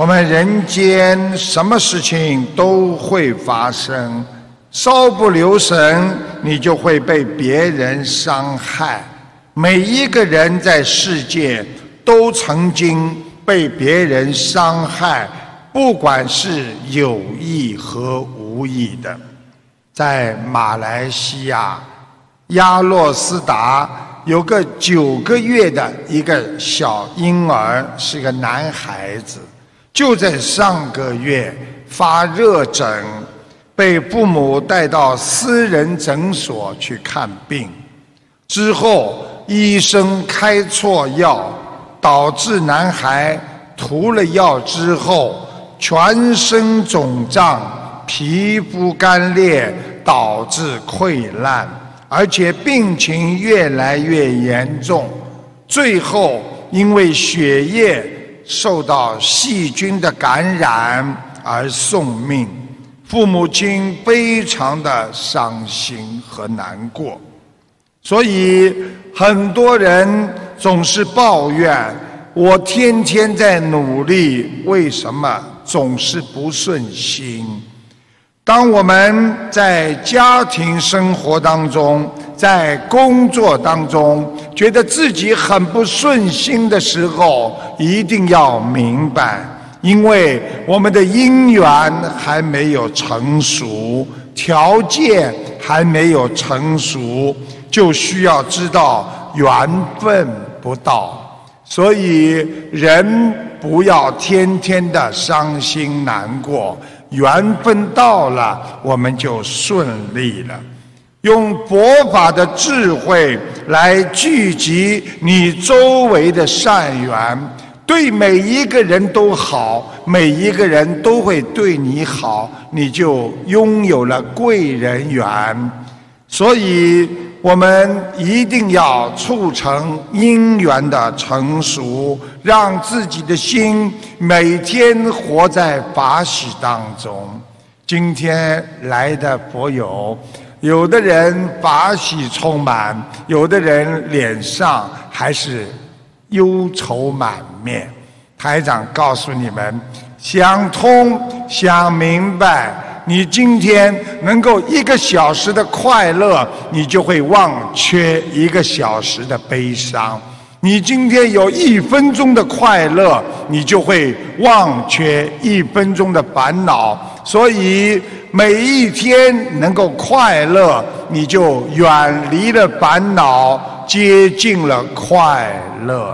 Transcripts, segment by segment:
我们人间什么事情都会发生，稍不留神，你就会被别人伤害。每一个人在世界都曾经被别人伤害，不管是有意和无意的。在马来西亚亚洛斯达有个9个月的一个小婴儿，是个男孩子，就在上个月发热疹，被父母带到私人诊所去看病，之后医生开错药，导致男孩涂了药之后全身肿胀，皮肤干裂，导致溃烂，而且病情越来越严重，最后因为血液受到细菌的感染而送命。父母亲非常的伤心和难过，所以很多人总是抱怨，我天天在努力，为什么总是不顺心？当我们在家庭生活当中，在工作当中，觉得自己很不顺心的时候，一定要明白，因为我们的姻缘还没有成熟，条件还没有成熟，就需要知道缘分不到。所以人不要天天的伤心难过，缘分到了，我们就顺利了。用佛法的智慧来聚集你周围的善缘，对每一个人都好，每一个人都会对你好，你就拥有了贵人缘。所以我们一定要促成因缘的成熟，让自己的心每天活在法喜当中。今天来的佛友，有的人法喜充满，有的人脸上还是忧愁满面。台长告诉你们，想通想明白，你今天能够1个小时的快乐，你就会忘却1个小时的悲伤；你今天有1分钟的快乐，你就会忘却1分钟的烦恼。所以每一天能够快乐，你就远离了烦恼，接近了快乐。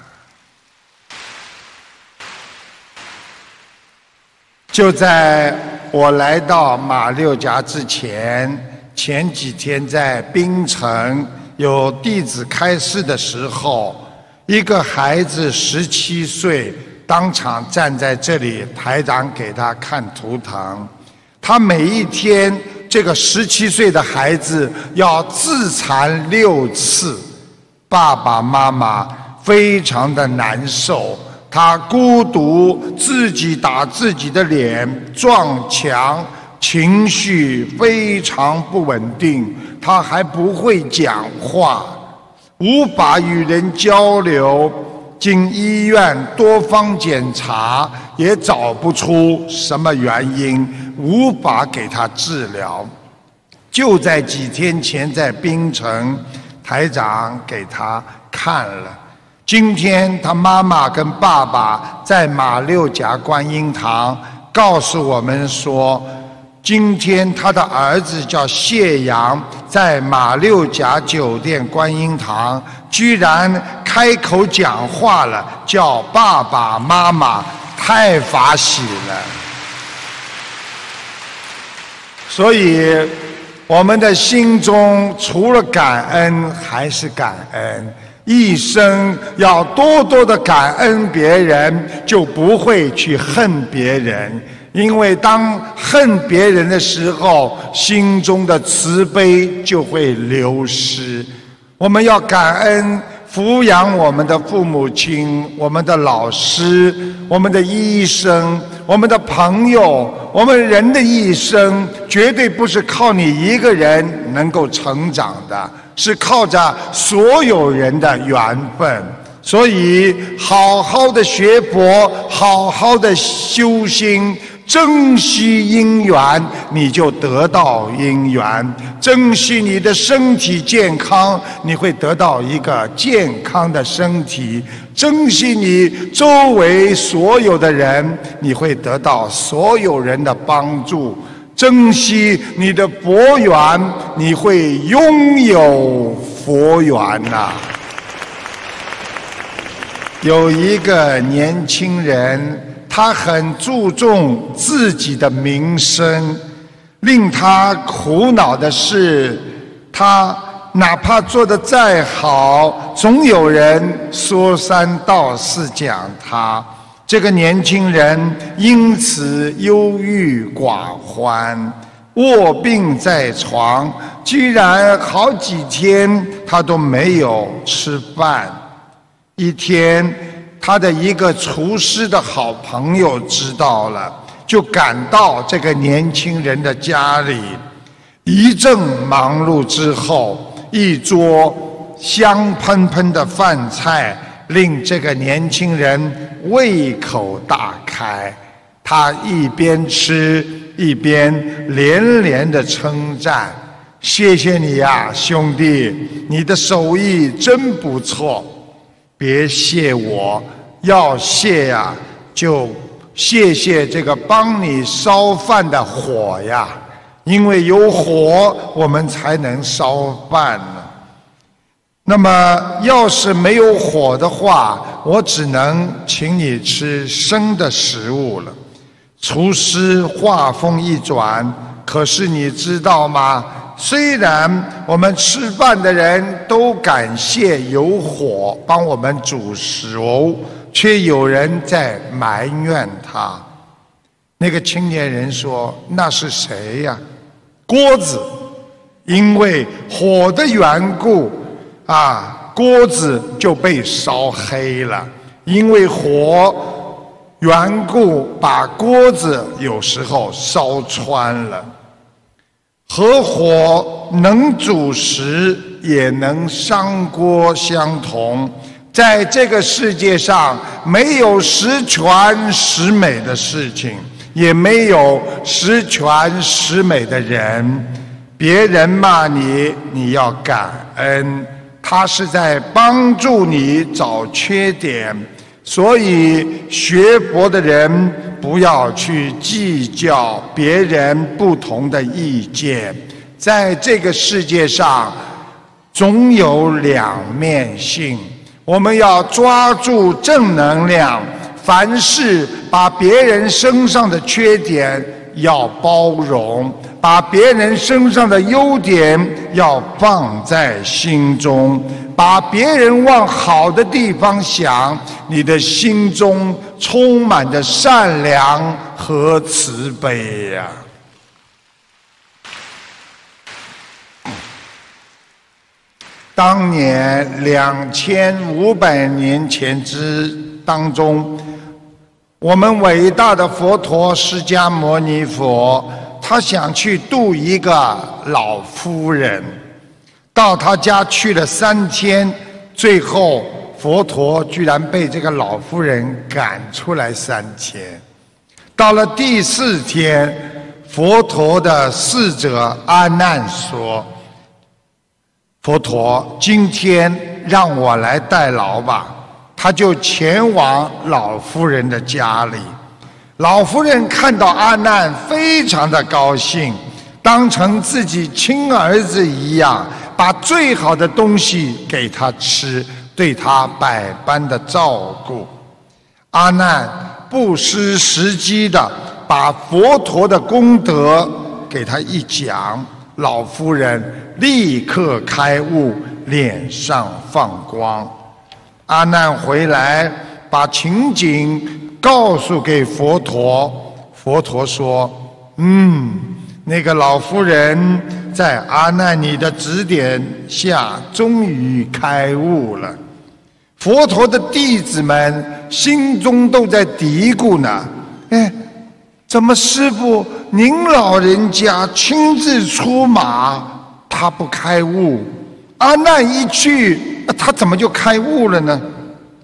就在我来到马六甲之前，前几天在槟城有弟子开示的时候，一个孩子17岁，当场站在这里，台长给他看图腾。他每一天，这个17岁的孩子要自残6次，爸爸妈妈非常的难受。他孤独，自己打自己的脸，撞墙，情绪非常不稳定。他还不会讲话，无法与人交流。经医院多方检查，也找不出什么原因，无法给他治疗。就在几天前，在槟城，台长给他看了。今天他妈妈跟爸爸在马六甲观音堂告诉我们说，今天他的儿子叫谢阳，在马六甲酒店观音堂居然开口讲话了，叫爸爸妈妈，太法喜了。所以我们的心中除了感恩还是感恩，一生要多多的感恩别人，就不会去恨别人。因为当恨别人的时候，心中的慈悲就会流失。我们要感恩抚养我们的父母亲，我们的老师，我们的医生，我们的朋友。我们人的一生绝对不是靠你一个人能够成长的，是靠着所有人的缘分。 所以好好的学佛，好好的修心，珍惜因缘，你就得到因缘；珍惜你的身体健康，你会得到一个健康的身体；珍惜你周围所有的人，你会得到所有人的帮助；珍惜你的佛缘，你会拥有佛缘呐。有一个年轻人，他很注重自己的名声，令他苦恼的是，他哪怕做得再好，总有人说三道四讲他。这个年轻人因此忧郁寡欢，卧病在床，居然好几天他都没有吃饭。一天，他的一个厨师的好朋友知道了，就赶到这个年轻人的家里。一阵忙碌之后，一桌香喷喷的饭菜令这个年轻人胃口大开。他一边吃一边连连的称赞：“谢谢你呀，兄弟，你的手艺真不错。别谢我，要谢呀，就谢谢这个帮你烧饭的火呀，因为有火，我们才能烧饭呢。那么，要是没有火的话，我只能请你吃生的食物了。”厨师话锋一转：“可是你知道吗？虽然我们吃饭的人都感谢有火帮我们煮熟，却有人在埋怨他。”那个青年人说：“那是谁呀？”锅子，因为火的缘故锅子就被烧黑了，因为火缘故把锅子有时候烧穿了。合火能煮食，也能伤锅相同。在这个世界上，没有十全十美的事情，也没有十全十美的人。别人骂你，你要感恩，他是在帮助你找缺点。所以学佛的人不要去计较别人不同的意见。在这个世界上，总有两面性，我们要抓住正能量，凡事把别人身上的缺点要包容，把别人身上的优点要放在心中，把别人往好的地方想，你的心中充满着善良和慈悲呀。当年2500年前之当中，我们伟大的佛陀释迦牟尼佛，他想去度一个老夫人，到他家去了3天，最后佛陀居然被这个老夫人赶出来3天。到了第4天，佛陀的侍者阿难说：“佛陀，今天让我来代劳吧。”他就前往老夫人的家里。老夫人看到阿难，非常的高兴，当成自己亲儿子一样，把最好的东西给他吃，对他百般的照顾。阿难不失时机的把佛陀的功德给他一讲，老夫人立刻开悟，脸上放光。阿难回来，把情景告诉给佛陀。佛陀说：“那个老夫人在阿难你的指点下，终于开悟了。”佛陀的弟子们心中都在嘀咕呢：“怎么师父您老人家亲自出马，他不开悟？阿难一去，他怎么就开悟了呢？”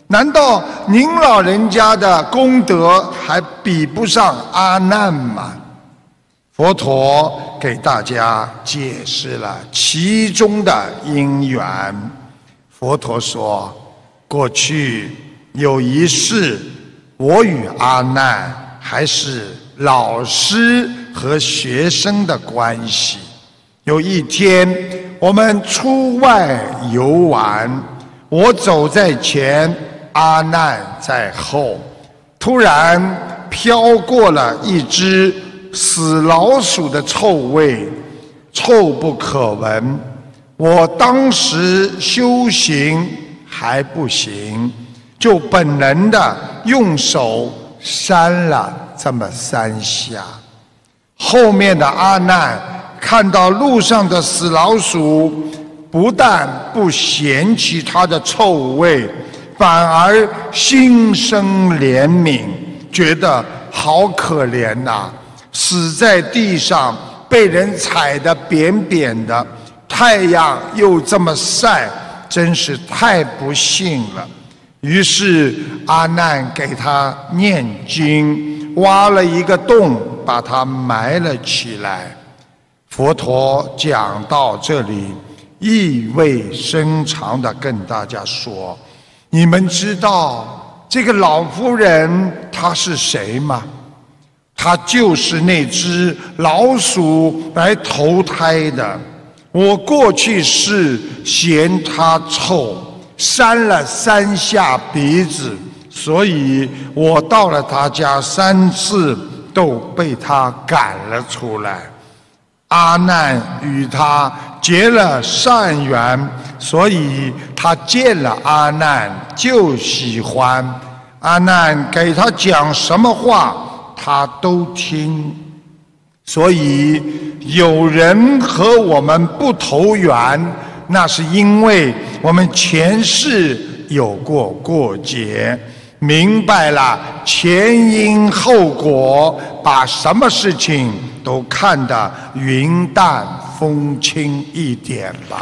难道您老人家的功德还比不上阿难吗？佛陀给大家解释了其中的因缘。佛陀说，过去有一世，我与阿难还是老师和学生的关系。有一天，我们出外游玩，我走在前，阿难在后，突然飘过了一只死老鼠的臭味，臭不可闻。我当时修行还不行，就本能的用手扇了这么3下。后面的阿难看到路上的死老鼠，不但不嫌弃它的臭味，反而心生怜悯，觉得好可怜呐，死在地上，被人踩得扁扁的，太阳又这么晒，真是太不幸了。于是阿难给他念经，挖了一个洞，把它埋了起来。佛陀讲到这里，意味深长地跟大家说，你们知道这个老夫人她是谁吗？她就是那只老鼠来投胎的。我过去是嫌她臭，扇了3下鼻子，所以我到了她家3次，都被她赶了出来。阿难与他结了善缘，所以他见了阿难就喜欢。阿难给他讲什么话，他都听。所以有人和我们不投缘，那是因为我们前世有过过节，明白了前因后果，把什么事情都看得云淡风轻一点吧。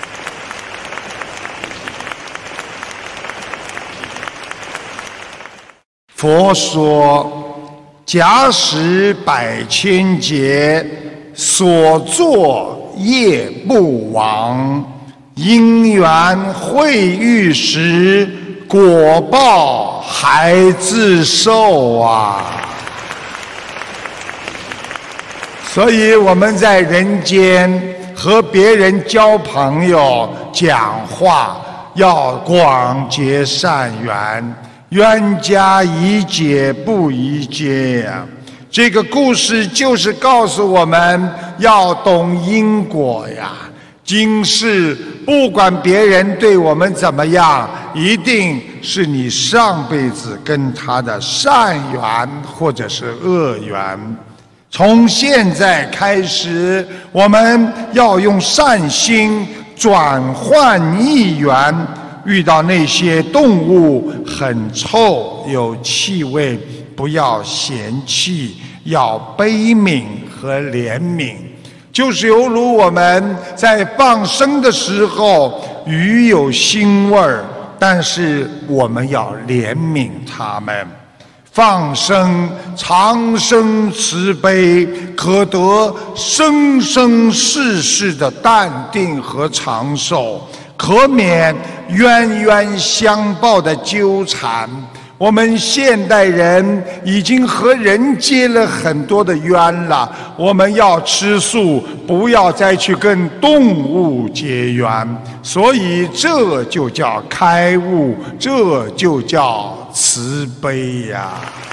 佛说，假使100千劫，所作业不亡，因缘会遇时，果报还自受啊。所以我们在人间和别人交朋友讲话，要广结善缘，冤家宜解不宜结呀。这个故事就是告诉我们要懂因果呀。今世不管别人对我们怎么样，一定是你上辈子跟他的善缘或者是恶缘。从现在开始，我们要用善心转换逆缘。遇到那些动物很臭有气味，不要嫌弃，要悲悯和怜悯。就是犹如我们在放生的时候，鱼有腥味儿，但是我们要怜悯它们。放生长生慈悲，可得生生世世的淡定和长寿，可免冤冤相报的纠缠。我们现代人已经和人结了很多的冤了，我们要吃素，不要再去跟动物结缘。所以这就叫开悟，这就叫慈悲呀。